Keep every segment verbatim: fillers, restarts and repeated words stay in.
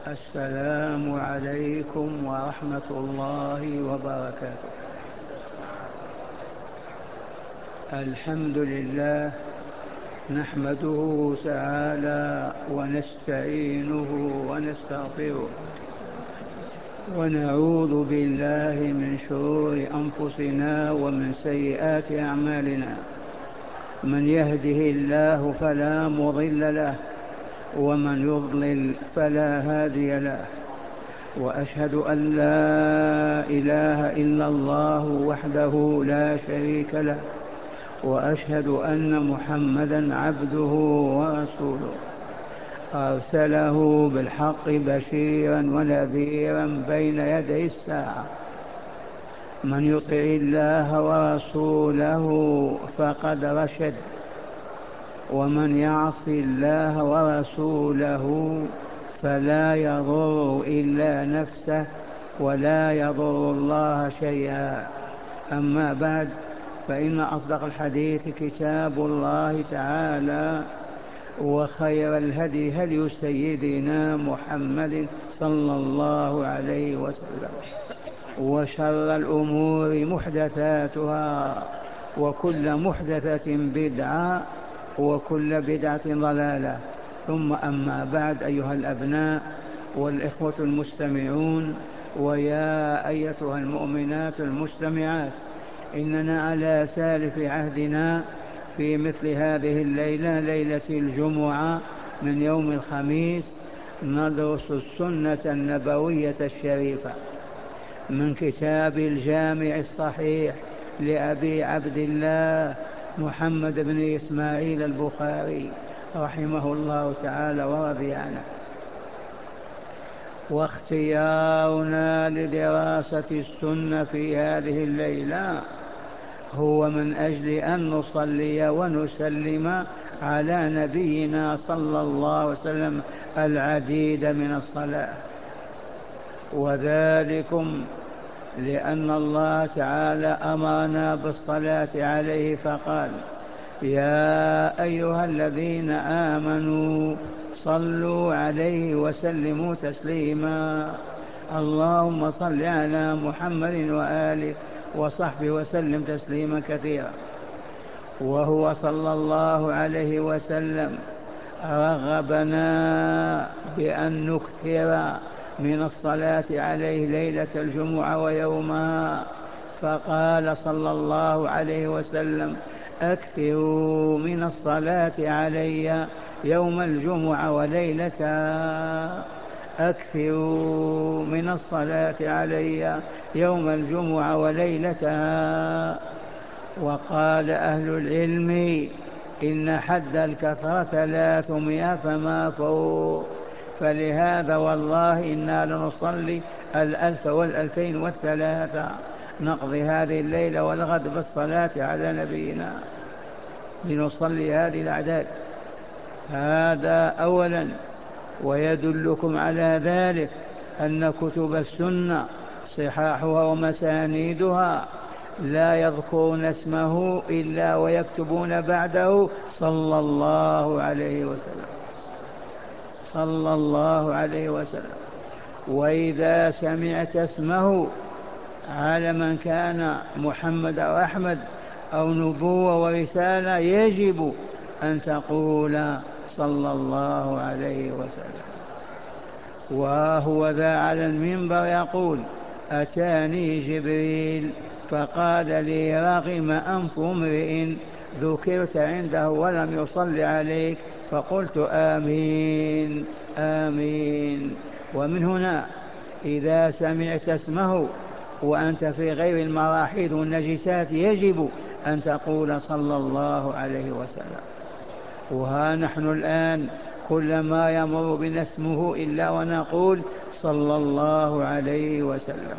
السلام عليكم ورحمة الله وبركاته. الحمد لله نحمده تعالى ونستعينه ونستغفره ونعوذ بالله من شرور أنفسنا ومن سيئات أعمالنا. من يهده الله فلا مضل له ومن يضلل فلا هادي له، وأشهد أن لا إله إلا الله وحده لا شريك له، وأشهد أن محمدا عبده ورسوله أرسله بالحق بشيرا ونذيرا بين يدي الساعة. من يطع الله ورسوله فقد رشد، ومن يعص الله ورسوله فلا يضر إلا نفسه ولا يضر الله شيئا. أما بعد، فإن أصدق الحديث كتاب الله تعالى، وخير الهدي هدي سيدنا محمد صلى الله عليه وسلم، وشر الأمور محدثاتها، وكل محدثة بدعة، وكل بدعة ضلالة. ثم أما بعد، أيها الأبناء والإخوة المستمعون، ويا أيتها المؤمنات المستمعات، إننا على سالف عهدنا في مثل هذه الليلة، ليلة الجمعة من يوم الخميس، ندرس السنة النبوية الشريفة من كتاب الجامع الصحيح لأبي عبد الله محمد بن إسماعيل البخاري رحمه الله تعالى ورضي عنه. واختيارنا لدراسة السنة في هذه الليلة هو من أجل أن نصلي ونسلم على نبينا صلى الله عليه وسلم العديد من الصلاة، وذلكم لأن الله تعالى أمرنا بالصلاة عليه فقال: يا أيها الذين آمنوا صلوا عليه وسلموا تسليما. اللهم صل على محمد وآله وصحبه وسلم تسليما كثيرا. وهو صلى الله عليه وسلم رغبنا بأن نكثر من الصلاة عليه ليلة الجمعة ويومها، فقال صلى الله عليه وسلم: أكثروا من الصلاة علي يوم الجمعة وليلتها، أكثروا من الصلاة علي يوم الجمعة وليلتها. وقال أهل العلم: إن حد الكثرة ثلاثمائة فما فوق، فلهذا والله إنا لنصلي الألف والألفين والثلاثة، نقضي هذه الليلة والغد بالصلاة على نبينا لنصلي هذه الأعداد. هذا أولا. ويدلكم على ذلك أن كتب السنة صحاحها ومسانيدها لا يذكرون اسمه إلا ويكتبون بعده صلى الله عليه وسلم، صلى الله عليه وسلم. وإذا سمعت اسمه على من كان محمد أو أحمد أو نبوة ورسالة، يجب أن تقول صلى الله عليه وسلم. وهو ذا على المنبر يقول: أتاني جبريل فقال لي: رغم أنف امرئ ذكرت عنده ولم يصل عليك، فقلت آمين آمين. ومن هنا إذا سمعت اسمه وأنت في غير المراحيض والنجسات يجب أن تقول صلى الله عليه وسلم. وها نحن الآن كلما يمر بنا اسمه إلا ونقول صلى الله عليه وسلم.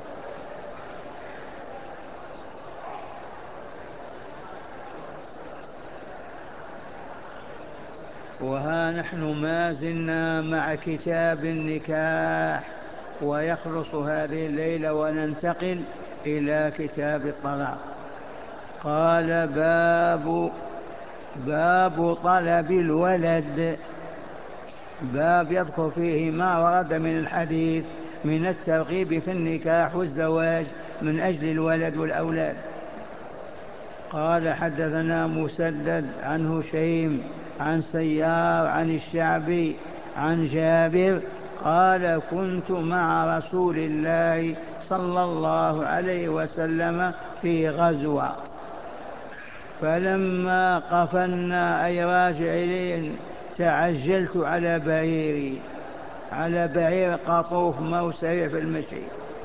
وها نحن ما زلنا مع كتاب النكاح، ويخلص هذه الليلة وننتقل إلى كتاب الطلاق. قال: باب باب طلب الولد. باب يذكر فيه ما ورد من الحديث من الترغيب في النكاح والزواج من أجل الولد والأولاد. قال حدثنا مسدد عن هشيم عن سيار عن الشعبي عن جابر قال كنت مع رسول الله صلى الله عليه وسلم في غزوة فلما قفلنا أي راجعين تعجلت على بعيري على بعير قطوف مو سريع في المشي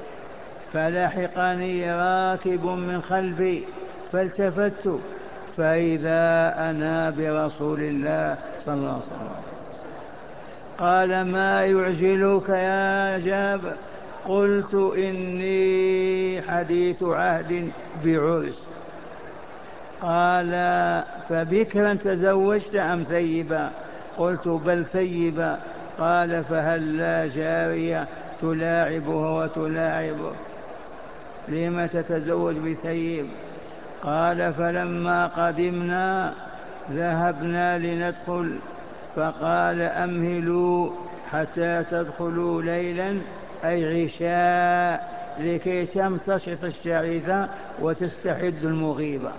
فلحقني راكب من خلفي فالتفت فإذا أنا برسول الله صلى الله عليه وسلم. قال ما يعجلك يا جابر؟ قلت إني حديث عهد بعرس. قال فبكرا تزوجت أم ثيبا؟ قلت بل ثيبا. قال فهل لا جارية تلاعبها وتلاعبه؟ لم تتزوج بثيب؟ قال فلما قدمنا ذهبنا لندخل فقال أمهلوا حتى تدخلوا ليلا أي عشاء لكي تمتشط الشعيثة وتستحد المغيبة.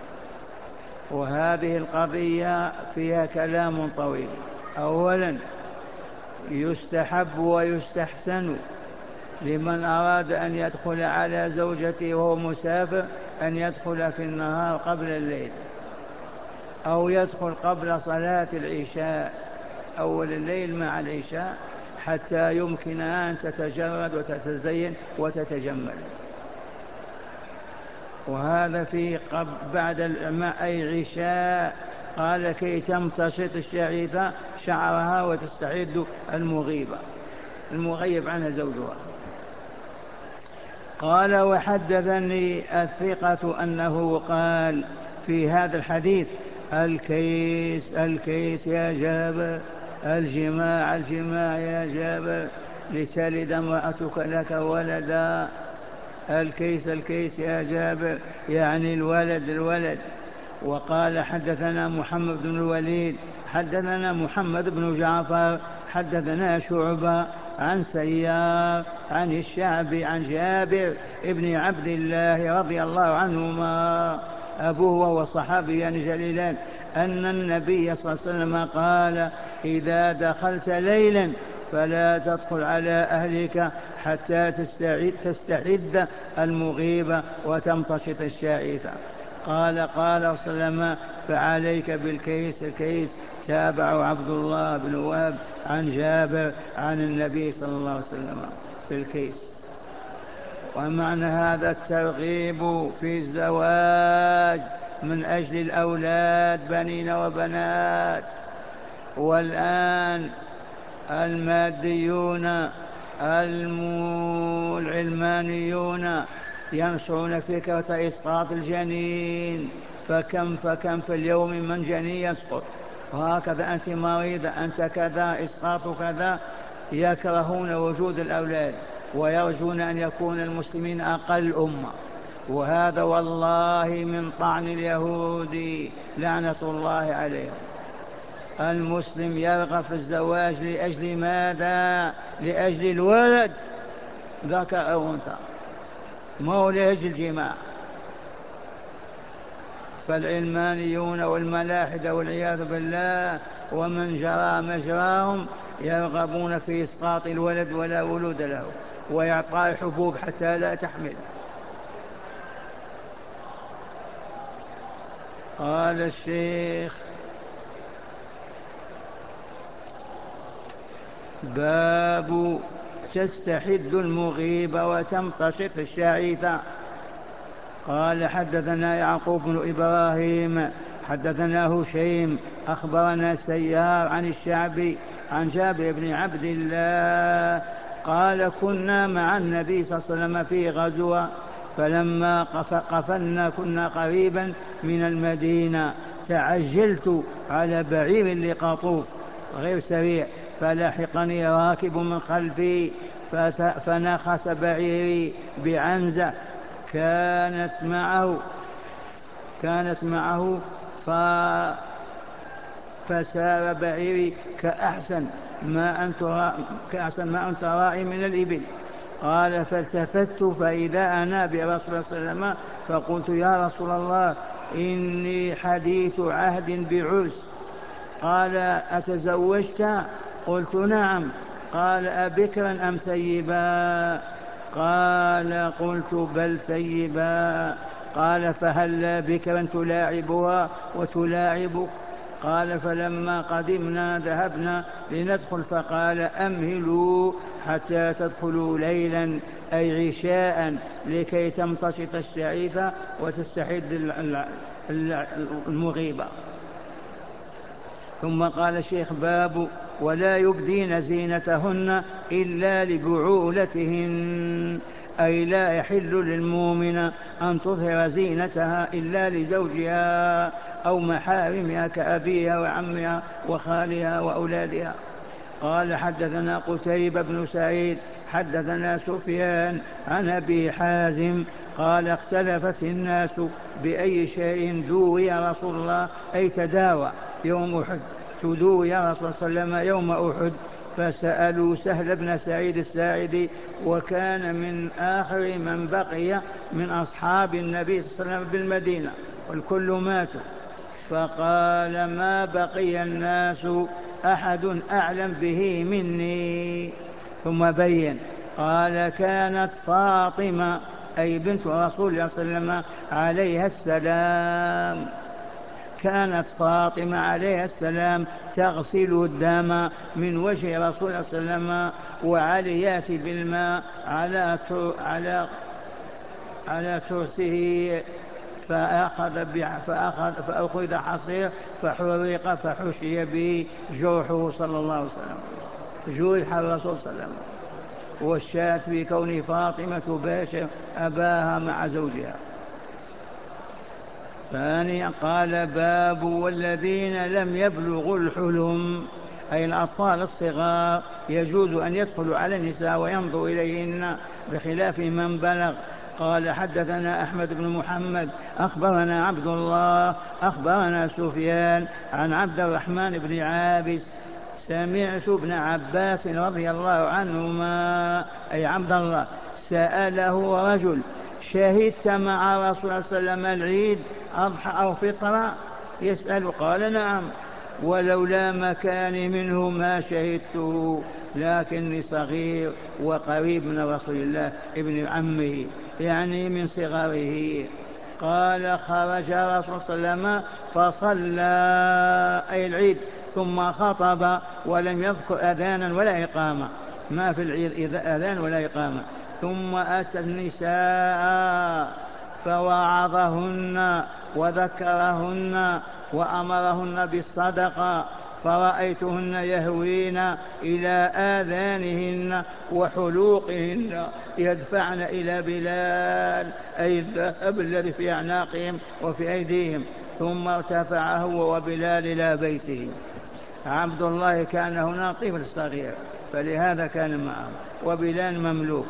وهذه القضية فيها كلام طويل. أولا يستحب ويستحسن لمن أراد أن يدخل على زوجته وهو مسافر أن يدخل في النهار قبل الليل أو يدخل قبل صلاة العشاء أول الليل مع العشاء حتى يمكنها أن تتجرد وتتزين وتتجمل. وهذا في بعد الماء أي عشاء. قال كي تمتشط الشعيثة شعرها وتستعد المغيبة المغيب عنها زوجها. قال وحدثني الثقة أنه قال في هذا الحديث الكيس الكيس يا جابر، الجماع الجماع يا جابر لتلد امرأتك لك ولدا. الكيس الكيس يا جابر يعني الولد الولد. وقال حدثنا محمد بن الوليد حدثنا محمد بن جعفر حدثنا شعبة عن سيار عن الشعبي عن جابر ابن عبد الله رضي الله عنهما أبوه وهو صحابيان جليلان أن النبي صلى الله عليه وسلم قال إذا دخلت ليلا فلا تدخل على أهلك حتى تستعد, تستعد المغيبة وتمتشط الشائثة. قال قال صلى الله عليه وسلم فعليك بالكيس الكيس. تابع عبد الله بن وهب عن جابر عن النبي صلى الله عليه وسلم في الكيس. ومعنى هذا الترغيب في الزواج من أجل الأولاد بنين وبنات. والآن الماديون العلمانيون ينشرون فكرة إسقاط الجنين فكم فكم في اليوم من جنين يسقط وهكذا أنت مريضة أنت كذا إسقاط كذا. يكرهون وجود الأولاد ويرجون أن يكون المسلمين أقل أمة. وهذا والله من طعن اليهود لعنة الله عليهم. المسلم يرغب في الزواج لأجل ماذا؟ لأجل الولد ذكر أو أنثى ما هو لأجل الجماع. فالعلمانيون والملاحدة والعياذ بالله ومن جرى مجراهم يرغبون في إسقاط الولد ولا ولود له ويعطى حبوب حتى لا تحمل. قال الشيخ باب تستحد المغيبة وتمتشط الشعيثة. قال حدثنا يعقوب بن إبراهيم حدثنا هشيم أخبرنا سيار عن الشعبي عن جابر بن عبد الله قال كنا مع النبي صلى الله عليه وسلم في غزوة فلما قفلنا كنا قريبا من المدينة تعجلت على بعير لقطوف غير سريع فلحقني راكب من خلفي فنخس بعيري بعنزة كانت معه كانت معه فسار بعيري كأحسن ما أنت كأحسن ما أنت رائي من الإبل. قال فالتفت فإذا أنا برسول الله صلى الله عليه وسلم فقلت يا رسول الله إني حديث عهد بعرس. قال أتزوجت؟ قلت نعم. قال أبكرا أم ثيبا؟ قال قلت بل ثيبا. قال فهل بكرا تلاعبها وتلاعبك؟ قال فلما قدمنا ذهبنا لندخل فقال أمهلوا حتى تدخلوا ليلا أي عشاء لكي تمتشط الشعيثة وتستحد المغيبة. ثم قال الشيخ باب ولا يبدين زينتهن إلا لبعولتهن، أي لا يحل للمؤمن أن تظهر زينتها إلا لزوجها أو محارمها كأبيها وعمها وخالها وأولادها. قال حدثنا قتيبة بن سعيد حدثنا سفيان عن أبي حازم قال اختلفت الناس بأي شيء دوي رسول الله أي تداوى يوم أحد، تدوي يا رسول الله صلى الله عليه وسلم يوم أحد، فسألوا سهل بن سعيد الساعدي وكان من آخر من بقي من أصحاب النبي صلى الله عليه وسلم بالمدينة والكل ماتوا. فقال ما بقي الناس أحد أعلم به مني. ثم بين قال كانت فاطمة أي بنت رسول الله صلى الله عليه وسلم عليها السلام، كانت فاطمة عليها السلام تغسل الدم من وجه رسول الله صلى الله عليه وسلم وعلي يأتي بالماء على على على ترسه فأخذ فأخذ فأخذ حصير فحرق فحشي به جرحه صلى الله عليه وسلم، جرح الرسول صلى الله عليه وسلم. والشاة في كون فاطمة تباشر أباها مع زوجها. ثانيا قال باب والذين لم يبلغوا الحلم أي الأطفال الصغار يجوز أن يدخلوا على النساء وينظروا إليهن بخلاف من بلغ. قال حدثنا أحمد بن محمد أخبرنا عبد الله أخبرنا سفيان عن عبد الرحمن بن عابس سمعت ابن عباس رضي الله عنهما أي عبد الله سأله رجل شهدت مع رسول الله صلى الله عليه وسلم العيد أضحى أو فطرة؟ يسأل قال نعم ولولا مكاني منه ما شهدته لكني صغير وقريب من رسول الله ابن عمه يعني من صغره. قال خرج رسول صلى الله عليه وسلم فصلى أي العيد ثم خطب ولم يذكر أذانا ولا إقامة، ما في العيد أذان ولا إقامة. ثم أتى النساء فوعظهن وذكرهن وأمرهن بالصدقة فرأيتهن يهوين إلى آذانهن وحلوقهن يدفعن إلى بلال أي الذهب الذي في أعناقهم وفي أيديهم. ثم ارتفع هو وبلال إلى بيته. عبد الله كان هنا طفل صغير فلهذا كان معه وبلال مملوك.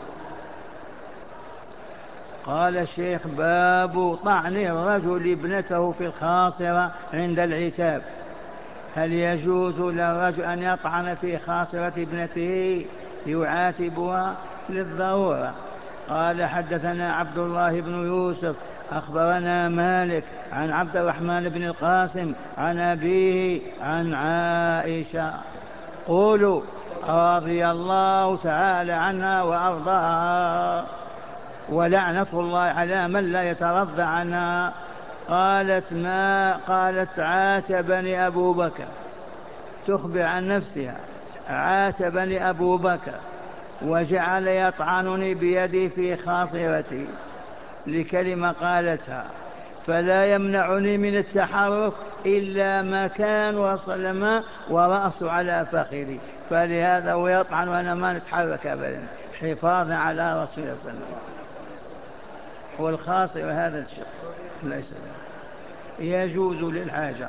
قال الشيخ باب طعن الرجل ابنته في الخاصرة عند العتاب، هل يجوز للرجل أن يطعن في خاصرة ابنته ليعاتبها؟ للضرورة. قال حدثنا عبد الله بن يوسف أخبرنا مالك عن عبد الرحمن بن القاسم عن أبيه عن عائشة قولوا رضي الله تعالى عنها وأرضاها ولعنة الله على من لا يترضى عنها. قالت ما قالت عاتبني أبو بكر، تخبر عن نفسها، عاتبني أبو بكر وجعل يطعنني بيدي في خاصرتي لكلمة قالتها، فلا يمنعني من التحرك إلا مكان وصلما ورأس على فخذي، فلهذا ويطعن وأنا ما نتحرك أبدا حفاظا على رسول الله صلى الله عليه وسلم. والخاصر هذا الشيء ليس يجوز للحاجة.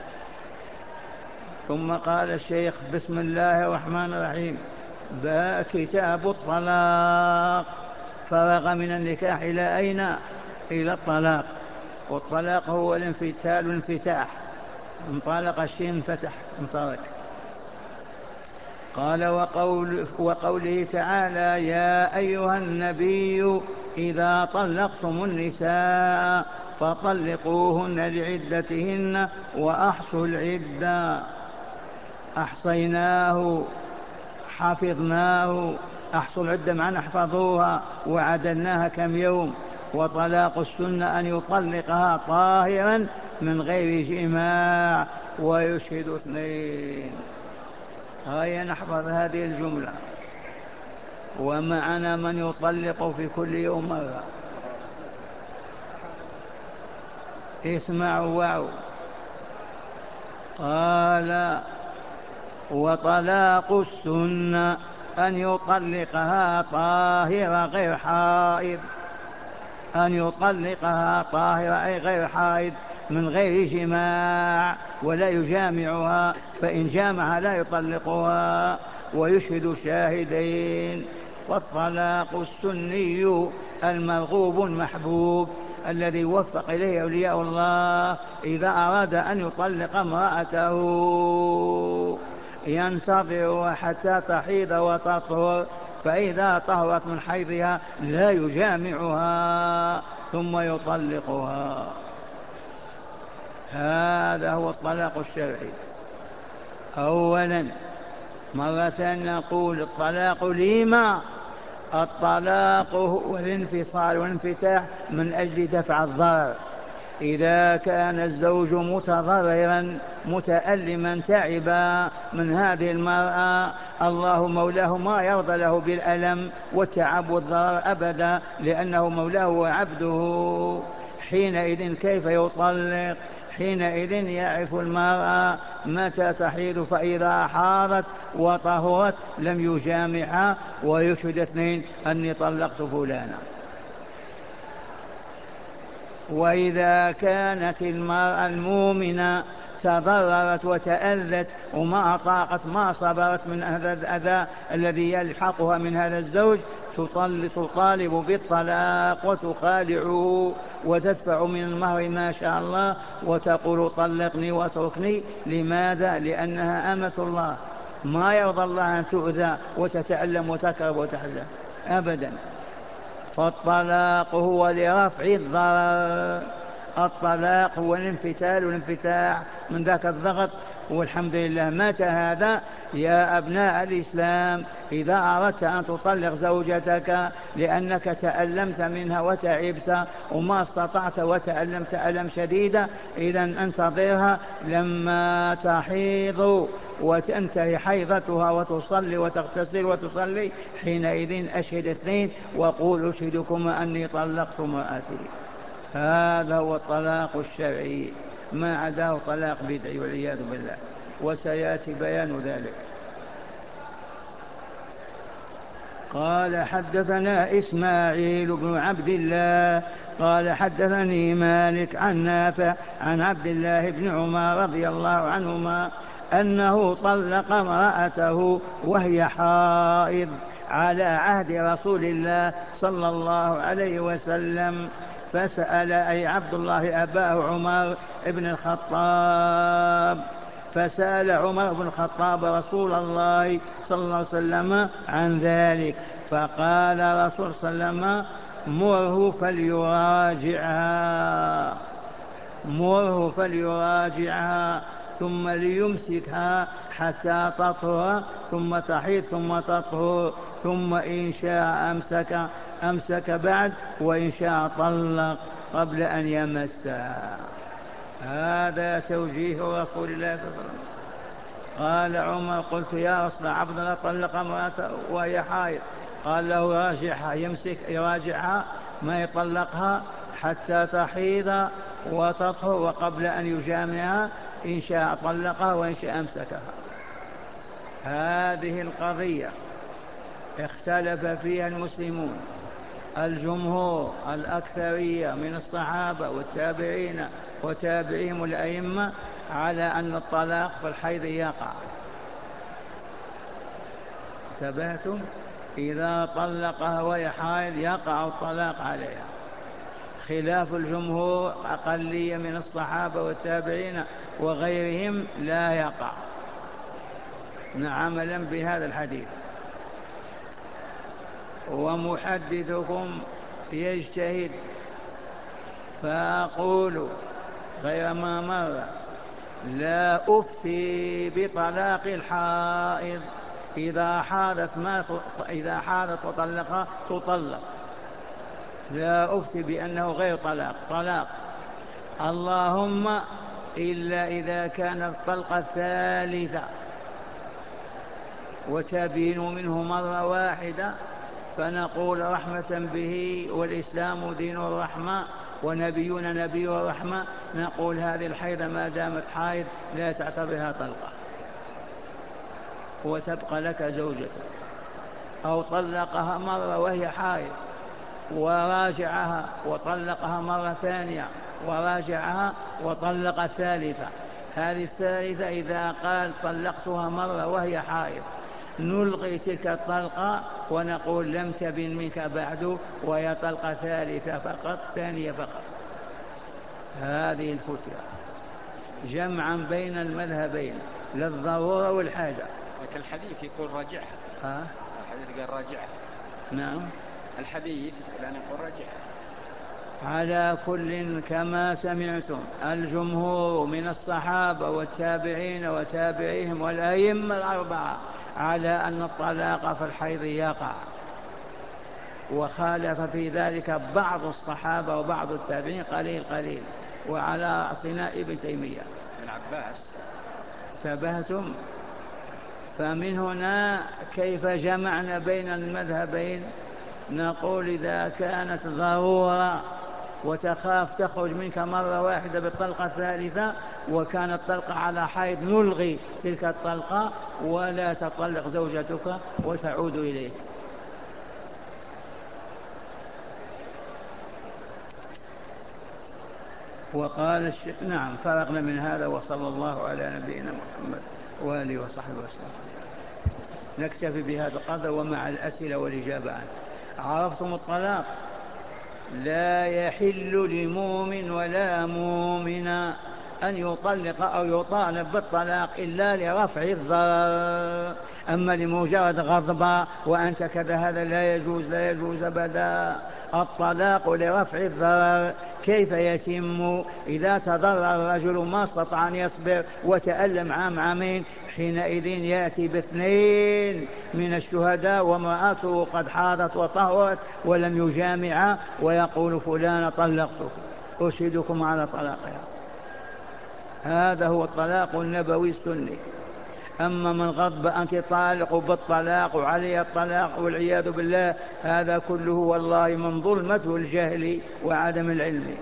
ثم قال الشيخ بسم الله الرحمن الرحيم كتاب الطلاق. فرغ من النكاح إلى أين؟ إلى الطلاق. والطلاق هو الانفتال والانفتاح، انطلق الشين فتح انطلق. قال وقول وقوله تعالى يا أيها النبي إذا طلقتم النساء فطلقوهن لعدتهن وأحصوا العدة. أحصيناه حفظناه، أحصوا العدة معنا احفظوها وعدلناها كم يوم. وطلاق السنة أن يطلقها طاهرا من غير جماع ويشهد اثنين. هيا نحفظ هذه الجملة. ومعنا من يطلق في كل يوم مرة. اسمعوا واو. قال وطلاق السنة أن يطلقها طاهرة غير حائض، أن يطلقها طاهرة أي غير حائض من غير جماع ولا يجامعها، فإن جامع لا يطلقها ويشهد شاهدين. والطلاق السني المرغوب المحبوب الذي وفق إليه أولياء الله إذا أراد أن يطلق امرأته ينتظر حتى تحيض وتطهر، فإذا طهرت من حيضها لا يجامعها ثم يطلقها. هذا هو الطلاق الشرعي. أولا مرة نقول الطلاق لما؟ الطلاق هو الانفصال والانفتاح من أجل دفع الضرر. إذا كان الزوج متضررا متألما تعبا من هذه المرأة، الله مولاه ما يرضى له بالألم والتعب والضرر أبدا، لأنه مولاه وعبده. حينئذ كيف يطلق؟ حينئذ يعرف المرأة متى تحيض، فإذا حاضت وطهرت لم يجامعها ويشهد اثنين أني طلقت فلانا. وإذا كانت المرأة المؤمنة تضررت وتأذت وما طاقت ما صبرت من هذا الأذى الذي يلحقها من هذا الزوج، تطالب بالطلاق وتخالعه وتدفع من المهر ما شاء الله وتقول طلقني واتركني. لماذا؟ لأنها أمة الله، ما يرضى الله أن تؤذى وتتألم وتكرب وتحزن أبدا. فالطلاق هو لرفع الضرر، الطلاق هو الانفتال والانفتاح من ذاك الضغط. والحمد لله متى هذا؟ يا أبناء الإسلام إذا أردت أن تطلق زوجتك لأنك تألمت منها وتعبت وما استطعت وتألمت ألم شديدا، إذا انتظرها لما تحيض وتنتهي حيضتها وتصلي وتغتسل وتصلي، حينئذ أشهد اثنين وقول أشهدكما أني طلقت امرأتي. هذا هو الطلاق الشرعي، ما عداه طلاق بدعي والعياذ بالله، وسيأتي بيان ذلك. قال حدثنا إسماعيل بن عبد الله قال حدثني مالك عن نافع عن عبد الله بن عمر رضي الله عنهما أنه طلق امرأته وهي حائض على عهد رسول الله صلى الله عليه وسلم. فسأل أي عبد الله أباه عمر بن الخطاب، فسأل عمر بن الخطاب رسول الله صلى الله عليه وسلم عن ذلك، فقال رسول صلى الله عليه وسلم مره فليراجعها، مره فليراجعها ثم ليمسكها حتى تطهر ثم تحيض ثم تطهر، ثم إن شاء أمسك أمسك بعد وإن شاء طلق قبل أن يمسها. هذا توجيه رسول الله صلى الله عليه وسلم. قال عمر قلت يا رسول الله عبد الله طلق امرأته وهي حائض، قال له راجعها، يمسك يراجعها ما يطلقها حتى تحيض وتطهر وقبل أن يجامعها، إن شاء طلقها وإن شاء أمسكها. هذه القضية اختلف فيها المسلمون، الجمهور الأكثرية من الصحابة والتابعين وتابعيهم الأئمة على أن الطلاق في الحيض يقع. انتبهتم؟ إذا طلقها وهي حائض يقع الطلاق عليها. خلاف الجمهور أقلية من الصحابة والتابعين وغيرهم لا يقع. عملا بهذا الحديث. ومحدثكم يجتهد فأقول غير ما مر لا أفتي بطلاق الحائض إذا حاضت ما إذا حاضت وطلقها تطلق، لا أفتي بأنه غير طلاق طلاق، اللهم إلا إذا كانت الطلقة الثالثة وتبين منه مرة واحدة فنقول رحمة به والإسلام دين الرحمة ونبينا نبي الرحمة، نقول هذه الحيضة ما دامت حائض لا تعتبرها طلقة وتبقى لك زوجتك. أو طلقها مرة وهي حائض وراجعها وطلقها مرة ثانية وراجعها وطلق الثالثة، هذه الثالثة إذا قال طلقتها مرة وهي حائض نلغي تلك الطلقة ونقول لم تبن منك بعد وهي طلقة ثالثة فقط ثانية فقط. هذه الفتية جمعا بين المذهبين للضرورة والحاجة. لكن الحديث يقول راجعها. ها؟ الحديث قال راجعها. نعم الحديث لأن يقول راجعها. على كل كما سمعتم الجمهور من الصحابة والتابعين وتابعيهم والأئمة الأربعة على أن الطلاق في الحيض يقع، وخالف في ذلك بعض الصحابة وبعض التابعين قليل قليل، وعلى رأسنا ابن تيمية ابن عباس. انتبهتم؟ فمن هنا كيف جمعنا بين المذهبين؟ نقول إذا كانت ضرورة وتخاف تخرج منك مرة واحدة بالطلقة الثالثة وكانت طلقة على حيض نلغي تلك الطلقة ولا تطلق زوجتك وتعود إليك. وقال الشيخ نعم فرقنا من هذا. وصلى الله على نبينا محمد وآله وصحبه وسلم. نكتفي بهذا القدر ومع الأسئلة والإجابة عنه. عرفتم الطلاق؟ لا يحل لمؤمن ولا مؤمنة أن يطلق أو يطالب بالطلاق إلا لرفع الضرر، أما لمجرد غضب وأنت كذا هذا لا يجوز لا يجوز أبدا. الطلاق لرفع الضرر. كيف يتم؟ إذا تضرر الرجل ما استطاع أن يصبر وتألم عام عامين حينئذ يأتي باثنين من الشهداء وامرأته قد حاضت وطهرت ولم يجامع ويقول فلان طلقتك أشهدكم على طلاقها. هذا هو الطلاق النبوي السني. أما من غضب أنت طالق بالطلاق وعلي الطلاق والعياذ بالله هذا كله والله من ظلمة الجهل وعدم العلم.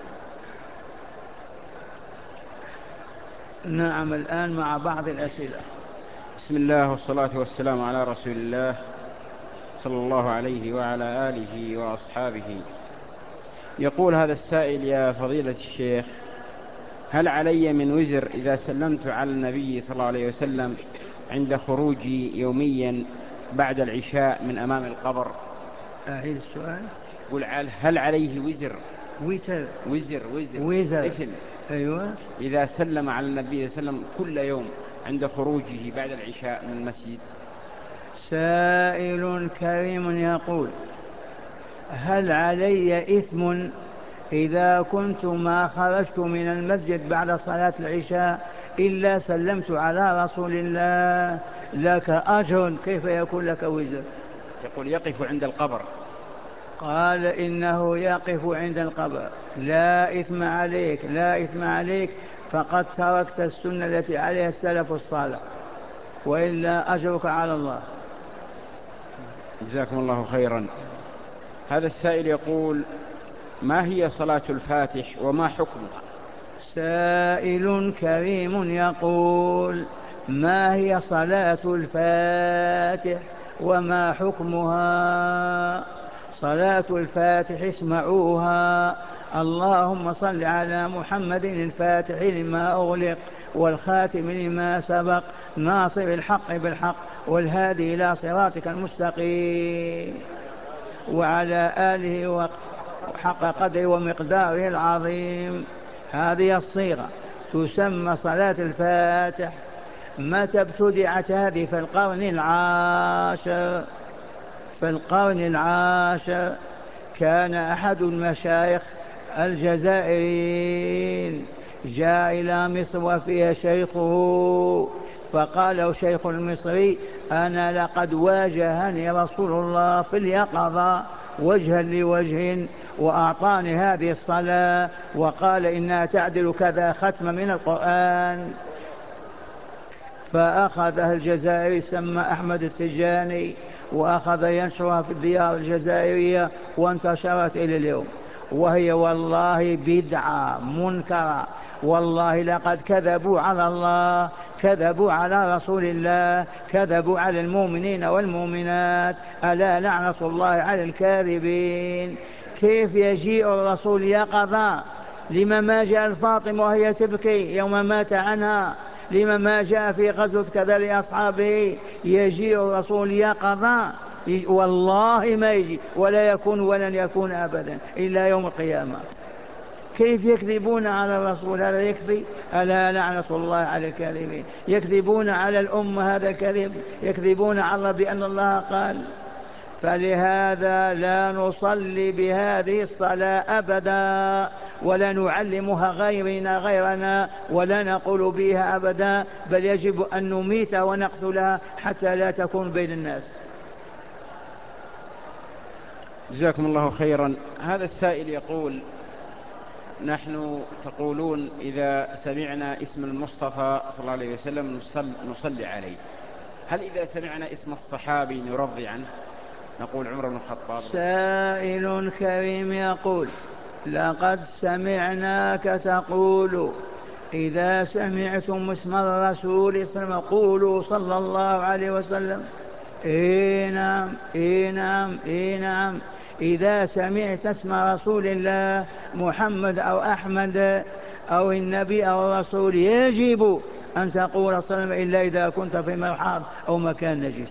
نعم الآن مع بعض الأسئلة. بسم الله والصلاة والسلام على رسول الله صلى الله عليه وعلى آله وأصحابه. يقول هذا السائل: يا فضيلة الشيخ، هل علي من وزر إذا سلمت على النبي صلى الله عليه وسلم عند خروجي يوميا بعد العشاء من أمام القبر؟ أعيد السؤال. يقول هل عليه وزر وزر وزر وزر, وزر. إثم أيوة. إذا سلم على النبي صلى الله عليه وسلم كل يوم عند خروجه بعد العشاء من المسجد؟ سائل كريم يقول: هل علي إثم إذا كنت ما خرجت من المسجد بعد صلاة العشاء إلا سلمت على رسول الله؟ لك أجر، كيف يكون لك وزر؟ يقول يقف عند القبر. قال إنه يقف عند القبر، لا إثم عليك لا إثم عليك، فقد تركت السنة التي عليها السلف الصالح، وإلا أجرك على الله. جزاكم الله خيرا. هذا السائل يقول: ما هي صلاة الفاتح وما حكمها؟ سائل كريم يقول: ما هي صلاة الفاتح وما حكمها؟ صلاة الفاتح اسمعوها: اللهم صل على محمد الفاتح لما أغلق والخاتم لما سبق ناصر الحق بالحق والهادي إلى صراطك المستقيم وعلى آله وقت حق قدره ومقداره العظيم. هذه الصيغة تسمى صلاة الفاتح. متى ابتدعت هذه؟ في القرن العاشر. في القرن العاشر كان أحد المشايخ الجزائريين جاء إلى مصر وفيها شيخه، فقال له شيخ المصري: أنا لقد واجهني رسول الله في اليقظة وجها لوجه وأعطاني هذه الصلاة وقال إنها تعدل كذا ختم من القرآن. فأخذها الجزائري سمى أحمد التجاني وأخذ ينشرها في الديار الجزائرية وانتشرت إلى اليوم، وهي والله بدعة منكرة. والله لقد كذبوا على الله، كذبوا على رسول الله، كذبوا على المؤمنين والمؤمنات. ألا لعنة الله على الكاذبين. كيف يجيء الرسول يقظة؟ لما ما جاء الفاطمة وهي تبكي يوم مات عنها؟ لما ما جاء في غزوة كذا لأصحابه؟ يجيء الرسول يقظة؟ والله ما يجي ولا يكون ولن يكون أبدا إلا يوم القيامة. كيف يكذبون على الرسول؟ هذا يكفي. ألا لعنة الله على الكاذبين. يكذبون على الأمة، هذا كذب. يكذبون على الله بأن الله قال. فلهذا لا نصلي بهذه الصلاة أبدا، ولا نعلمها غيرنا غيرنا، ولا نقول بها أبدا، بل يجب أن نميتها ونقتلها حتى لا تكون بين الناس. جزاكم الله خيرا. هذا السائل يقول: نحن تقولون إذا سمعنا اسم المصطفى صلى الله عليه وسلم نصلي عليه، هل إذا سمعنا اسم الصحابي نرضي عنه؟ نقول عمر بن الخطاب. سائل كريم يقول: لقد سمعناك تقول إذا سمعتم اسم الرسول صلى الله عليه وسلم قولوا صلى الله عليه وسلم. إيه نعم، إيه نعم، إيه نعم. إذا سمعت اسم رسول الله محمد أو أحمد أو النبي أو الرسول يجب أن تقول صلى الله عليه وسلم، إلا إذا كنت في مرحاض أو مكان نجس.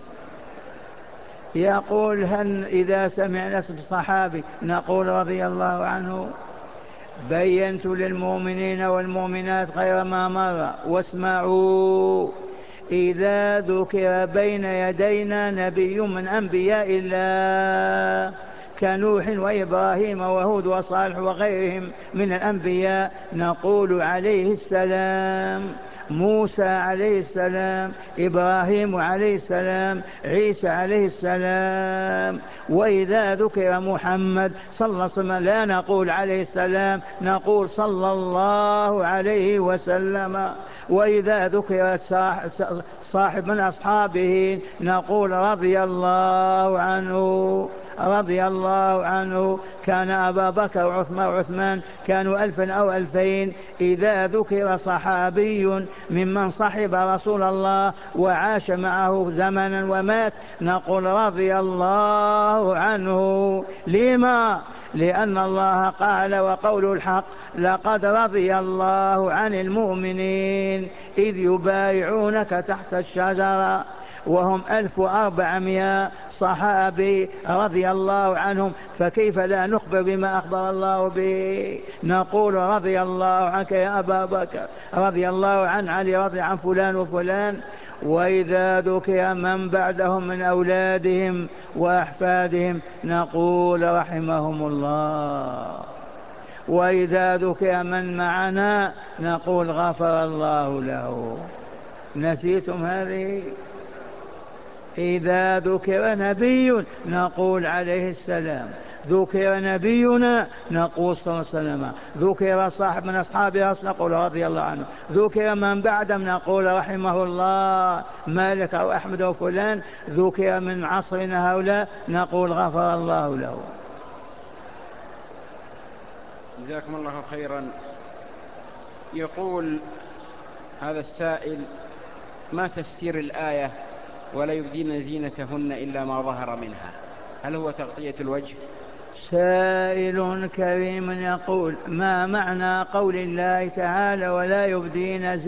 يقول: هل إذا سمعنا اسم الصحابي نقول رضي الله عنه؟ بينت للمؤمنين والمؤمنات غير ما مر واسمعوا: إذا ذكر بين يدينا نبي من أنبياء الله كنوح وإبراهيم وهود وصالح وغيرهم من الأنبياء نقول عليه السلام، موسى عليه السلام، إبراهيم عليه السلام، عيسى عليه السلام. وإذا ذكر محمد صلى الله عليه وسلم لا نقول عليه السلام، نقول صلى الله عليه وسلم. وإذا ذكر صاحب من أصحابه نقول رضي الله عنه، رضي الله عنه. كان أبا بكر وعثمان وعثمان كانوا ألفا أو ألفين. إذا ذكر صحابي ممن صحب رسول الله وعاش معه زمنا ومات نقول رضي الله عنه. لما؟ لأن الله قال وقول الحق: لقد رضي الله عن المؤمنين إذ يبايعونك تحت الشجرة وهم ألف وأربعمائة صحابي رضي الله عنهم. فكيف لا نخبر بما أخبر الله به؟ نقول رضي الله عنك يا أبا بكر، رضي الله عن علي، رضي عن فلان وفلان. وإذا ذكر من بعدهم من أولادهم وأحفادهم نقول رحمهم الله. وإذا ذكر من معنا نقول غفر الله له. نسيتم هذه؟ إذا ذكر نبي نقول عليه السلام، ذكر نبينا نقول صلى الله عليه وسلم، ذكر صاحب من أصحابه نقول رضي الله عنه، ذكر من بعدهم نقول رحمه الله، مالك أو أحمد أو فلان ذكر من عصرنا هؤلاء نقول غفر الله له. جزاكم الله خيرا. يقول هذا السائل: ما تفسير الآية ولا يبدين زينتهن إلا ما ظهر منها؟ هل هو تغطية الوجه؟ سائل كريم يقول: ما معنى قول الله تعالى ولا يبدين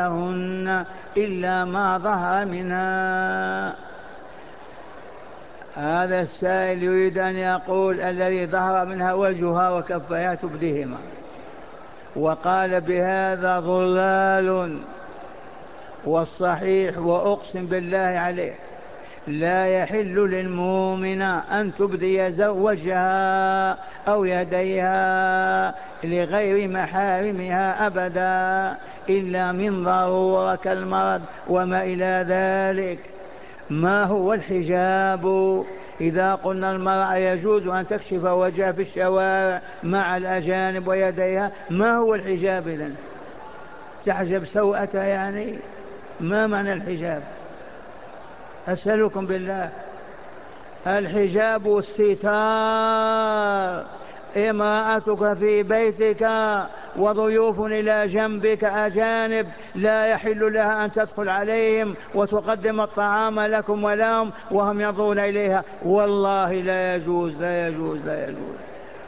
زينتهن إلا ما ظهر منها؟ هذا السائل يريد أن يقول الذي ظهر منها وجهها وكفيها تبديهما، وقال بهذا ضلال، والصحيح وأقسم بالله عليه لا يحل للمؤمن أن تبدي وجهها أو يديها لغير محارمها أبدا إلا من ضرورة كالمرض وما إلى ذلك. ما هو الحجاب؟ إذا قلنا المرأة يجوز أن تكشف وجهها في الشوارع مع الأجانب ويديها، ما هو الحجاب إذن؟ تحجب سوءتها يعني؟ ما معنى الحجاب؟ أسألكم بالله. الحجاب الستار، امرأتك في بيتك وضيوف إلى جنبك أجانب لا يحل لها أن تدخل عليهم وتقدم الطعام لكم ولهم وهم ينظرون إليها، والله لا يجوز لا يجوز لا يجوز.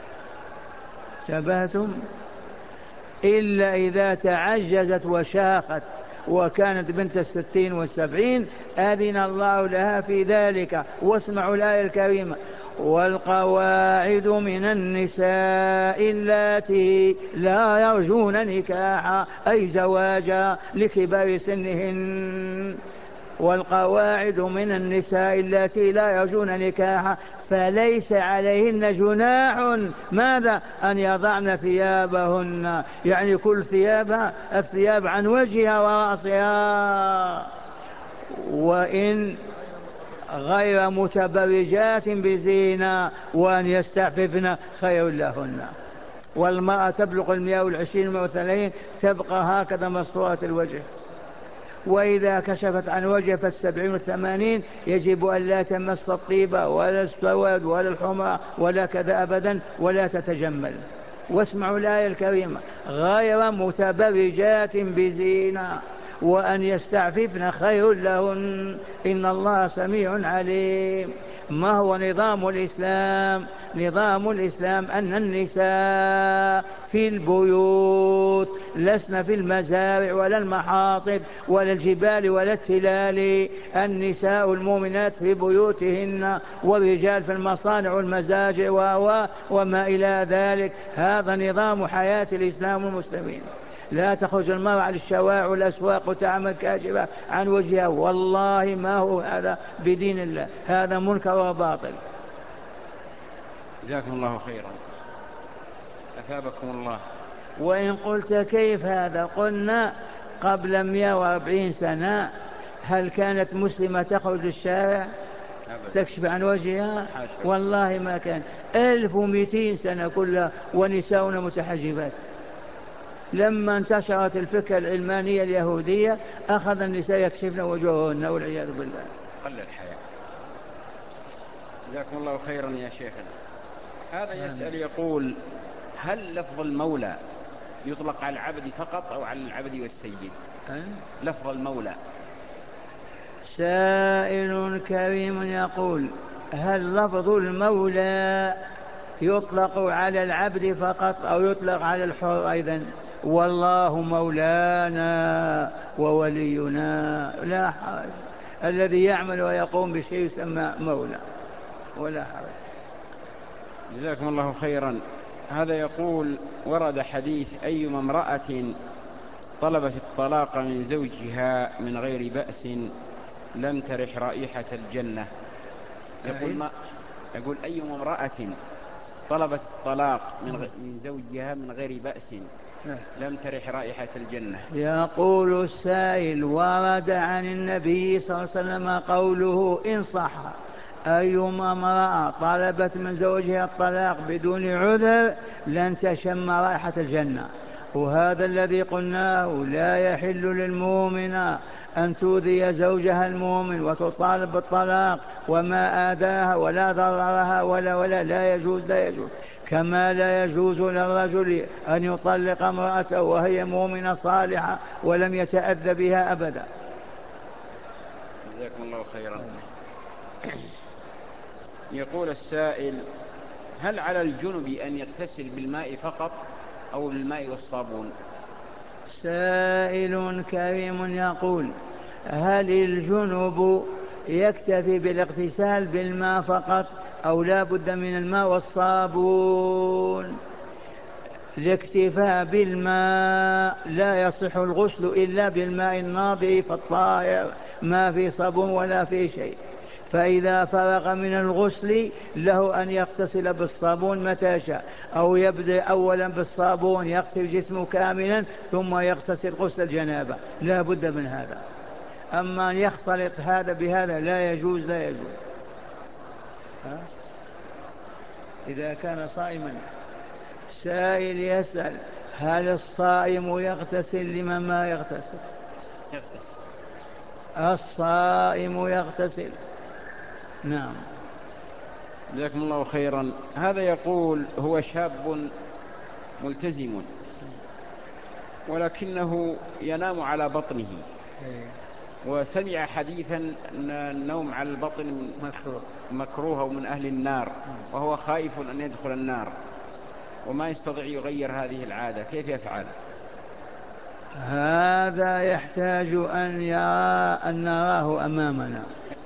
شبهتم؟ إلا إذا تعجزت وشاقت وكانت بنت الستين والسبعين أذن الله لها في ذلك. واسمعوا الآية الكريمة: والقواعد من النساء اللاتي لا يرجون نكاحا، أي زواجا لكبار سنهن. والقواعد من النساء اللاتي لا يرجون نكاحا فليس عليهن جناح ماذا؟ أن يضعن ثيابهن، يعني كل ثيابها الثياب عن وجهها ورأسها، وإن غير متبرجات بزينة، وأن يستعففن خير لهن. والمرأة تبلغ المئة والعشرين المئة والثلاثين تبقى هكذا مستورة الوجه، وإذا كشفت عن وجه فالسبعين والثمانين يجب أن لا تمس الطيبة ولا السواد ولا الحمى ولا كذا أبدا، ولا تتجمل. واسمعوا الآية الكريمة: غير متبرجات بزينة، وأن يستعففن خير لهن إن الله سميع عليم. ما هو نظام الإسلام؟ نظام الإسلام أن النساء في البيوت لسن في المزارع ولا المحاصب ولا الجبال ولا التلال. النساء المؤمنات في بيوتهن، والرجال في المصانع والمزاجع وما إلى ذلك. هذا نظام حياة الإسلام والمسلمين. لا تخرج المرأة على الشوارع والأسواق وتعمل كاشفة عن وجهها، والله ما هو هذا بدين الله، هذا منكر وباطل. جزاكم الله خيرا، أثابكم الله. وإن قلت كيف هذا؟ قلنا قبل مئة وأربعين سنة هل كانت مسلمة تخرج للشارع تكشف عن وجهها؟ والله ما كان. ألف ومئتين سنة كلها ونساؤنا متحجبات. لما انتشرت الفكرة العلمانية اليهودية أخذ النساء يكشفن وجوههن والعياذ بالله. قل الحياة. جزاكم الله خيرا يا شيخنا. هذا يسأل يقول: هل لفظ المولى يطلق على العبد فقط أو على العبد والسيد؟ أه؟ لفظ المولى. سائل كريم يقول: هل لفظ المولى يطلق على العبد فقط أو يطلق على الحر أيضا؟ والله مولانا وولينا لا حرج، الذي يعمل ويقوم بشيء يسمى مولى ولا حرج. جزاكم الله خيرا. هذا يقول: ورد حديث أيما امرأة طلبت الطلاق من زوجها من غير بأس لم ترح رائحة الجنة. يقول ما يقول أيما امرأة طلبت الطلاق من زوجها من غير بأس لم ترح رائحة الجنة. يقول السائل: ورد عن النبي صلى الله عليه وسلم قوله إن صح: أيما امرأة طلبت من زوجها الطلاق بدون عذر لن تشم رائحة الجنة. وهذا الذي قلناه: لا يحل للمؤمن أن تؤذي زوجها المؤمن وتطالب بالطلاق وما آذاها ولا ضررها ولا ولا لا يجوز لا يجوز. كما لا يجوز للرجل أن يطلق امرأته وهي مؤمنة صالحة ولم يتأذى بها أبدا. جزاكم الله خيرا. يقول السائل: هل على الجنب أن يغتسل بالماء فقط أو بالماء والصابون؟ سائل كريم يقول: هل الجنب يكتفي بالاغتسال بالماء فقط أو لا بد من الماء والصابون. الاكتفاء بالماء لا يصح الغسل إلا بالماء الناضح فالطاهر ما في صابون ولا في شيء. فإذا فرغ من الغسل له أن يغتسل بالصابون متى شاء، أو يبدأ أولا بالصابون يغسل جسمه كاملا ثم يغتسل غسل الجنابة، لا بد من هذا. أما أن يختلط هذا بهذا لا يجوز، لا يجوز. ها؟ إذا كان صائما. سائل يسأل هل الصائم يغتسل لمن ما يغتسل؟ يغتسل. الصائم يغتسل. نعم. جزاكم الله خيرا. هذا يقول هو شاب ملتزم ولكنه ينام على بطنه، وسمع حديثا أن النوم على البطن مكروه مكروه من أهل النار، وهو خائف أن يدخل النار وما يستطيع يغير هذه العادة، كيف يفعل؟ هذا يحتاج أن يرى أن نراه أمامنا.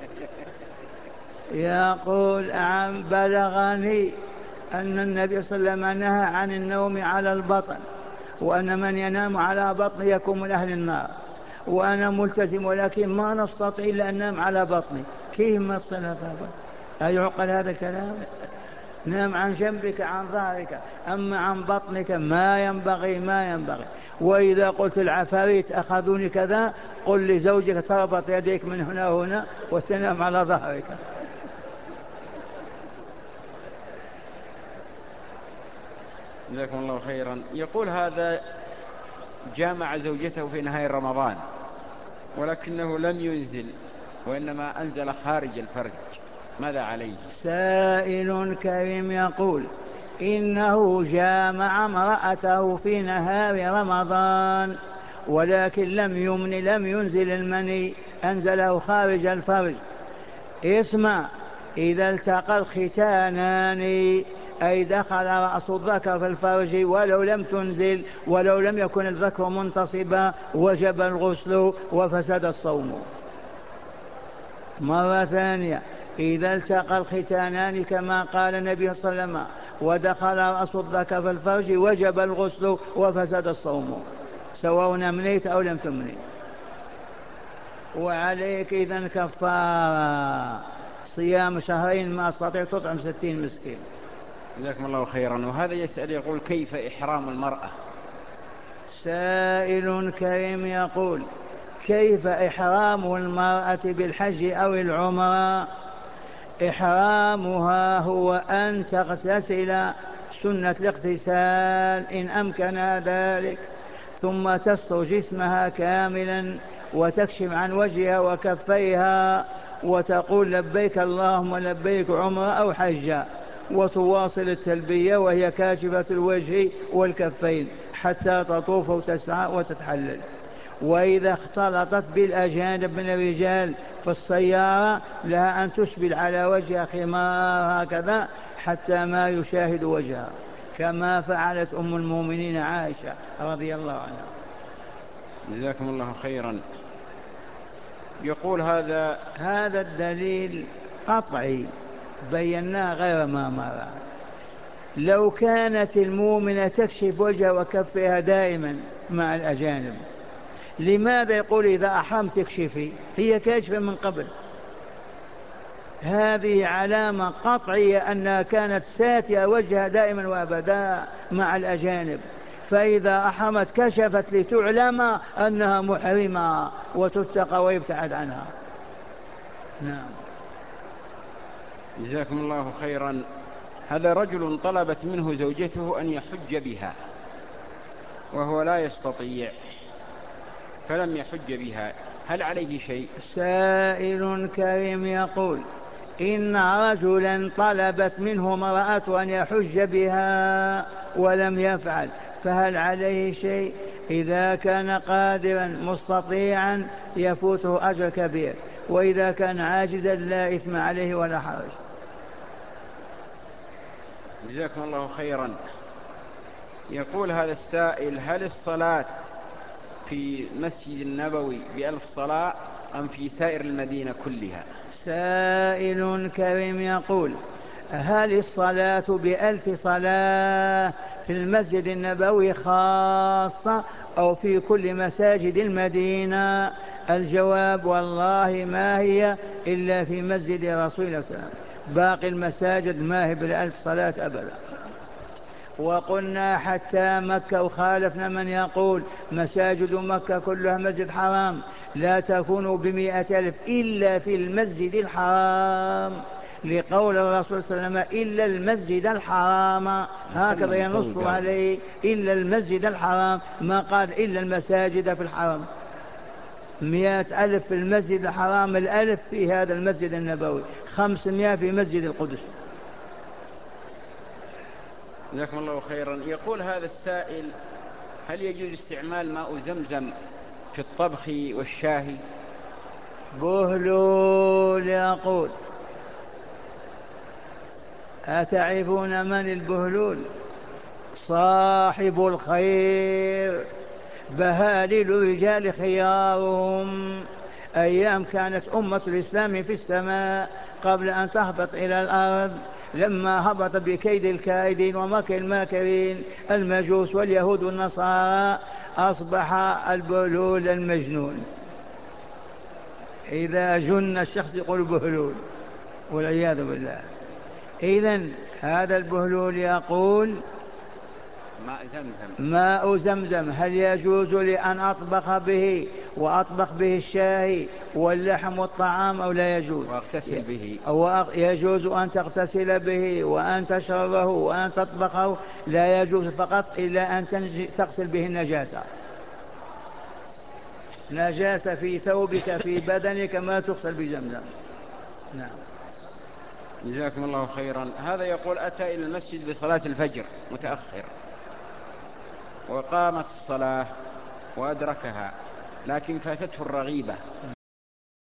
يقول عن بلغني أن النبي صلى الله عليه وسلم نهى عن النوم على البطن، وأن من ينام على بطن يكون من أهل النار، وأنا ملتزم ولكن ما نستطيع إلا أن ننام على بطني. كيف ما صلى أيعقل هذا الكلام؟ نام عن جنبك عن ظهرك، أما عن بطنك ما ينبغي ما ينبغي. وإذا قلت العفاريت أخذوني كذا قل لزوجك تربط يديك من هنا وهنا وتنام على ظهرك. جزاكم الله خيرا. يقول هذا جامع زوجته في نهاية رمضان ولكنه لم ينزل وإنما أنزل خارج الفرج، ماذا عليه؟ سائل كريم يقول إنه جامع امرأته في نهار رمضان ولكن لم يمن لم ينزل المني، أنزله خارج الفرج. اسمع، إذا التقى الختانان أي دخل رأس الذكر في الفرج ولو لم تنزل ولو لم يكن الذكر منتصبا وجب الغسل وفسد الصوم. مرة ثانية، إذا التقى الختانان كما قال النبي صلى الله عليه وسلم ودخل رأس الذكر في الفرج وجب الغسل وفسد الصوم، سواء أمنيت أو لم تمني. وعليك إذن كفارة صيام شهرين ما استطيع تطعم ستين مسكين. جزاكم الله خيرا. وهذا يسأل يقول كيف إحرام المرأة؟ سائل كريم يقول كيف إحرام المرأة بالحج أو العمرة؟ إحرامها هو أن تغتسل سنة الاغتسال إن أمكن ذلك، ثم تستر جسمها كاملا وتكشف عن وجهها وكفيها وتقول لبيك اللهم لبيك عمرة أو حجة، وتواصل التلبية وهي كاشفة الوجه والكفين حتى تطوف وتسعى وتتحلل. وإذا اختلطت بالأجانب من الرجال في السيارة لها أن تسبل على وجهها خمار هكذا حتى ما يشاهد وجهها، كما فعلت أم المؤمنين عائشة رضي الله عنها. جزاكم الله خيرا. يقول هذا هذا الدليل قطعي بيناه غير ما مر. لو كانت المؤمنة تكشف وجهها وكفها دائما مع الأجانب، لماذا يقول إذا أحرمت تكشفي؟ هي كاشفة من قبل. هذه علامة قطعية أنها كانت ساتية وجهها دائما وأبدا مع الأجانب، فإذا أحرمت كشفت لتعلم أنها محرمة وتتقى ويبتعد عنها. نعم. جزاكم الله خيرا. هذا رجل طلبت منه زوجته أن يحج بها وهو لا يستطيع فلم يحج بها، هل عليه شيء؟ سائل كريم يقول إن رجلا طلبت منه امرأة أن يحج بها ولم يفعل، فهل عليه شيء؟ إذا كان قادرا مستطيعا يفوته أجر كبير، وإذا كان عاجزا لا إثم عليه ولا حرج. جزاكم الله خيرا. يقول هذا السائل هل الصلاة في المسجد النبوي بألف صلاة أم في سائر المدينة كلها؟ سائل كريم يقول: هل الصلاة بألف صلاة في المسجد النبوي خاصة أو في كل مساجد المدينة؟ الجواب: والله ما هي إلا في مسجد رسول الله صلى الله عليه وسلم، باقي المساجد ما هي بالألف صلاة أبدا. وقلنا حتى مكة وخالفنا من يقول مساجد مكة كلها مسجد حرام، لا تكون بمئة ألف إلا في المسجد الحرام، لقول الرسول صلى الله عليه وسلم: إلا المسجد الحرام، هكذا ينص عليه، إلا المسجد الحرام، ما قال إلا المساجد في الحرام. مئة ألف في المسجد الحرام، الألف في هذا المسجد النبوي، خمسمائة في مسجد القدس. جزاكم الله خيرا. يقول هذا السائل: هل يجوز استعمال ماء زمزم في الطبخ والشاهي؟ بهلول يقول: أتعرفون من البهلول؟ صاحب الخير، بهاليل الرجال خيارهم. أيام كانت أمة الإسلام في السماء قبل أن تهبط إلى الأرض، لما هبط بكيد الكائدين ومكر الماكرين المجوس واليهود والنصارى، أصبح البهلول المجنون. إذا جن الشخص يقول بهلول والعياذ بالله. إذن هذا البهلول يقول: ماء زمزم ماء زمزم هل يجوز لي أن أطبخ به وأطبخ به الشاي واللحم والطعام أو لا يجوز؟ واغتسل به. أو يجوز أن تغتسل به وأن تشربه وأن تطبخه؟ لا يجوز فقط إلا أن تغسل به النجاسة، نجاسة في ثوبك في بدنك ما تغسل بزمزم. نعم. جزاكم الله خيرا. هذا يقول: أتى إلى المسجد بصلاة الفجر متأخر وقامت الصلاة وأدركها، لكن فاتته الرغيبة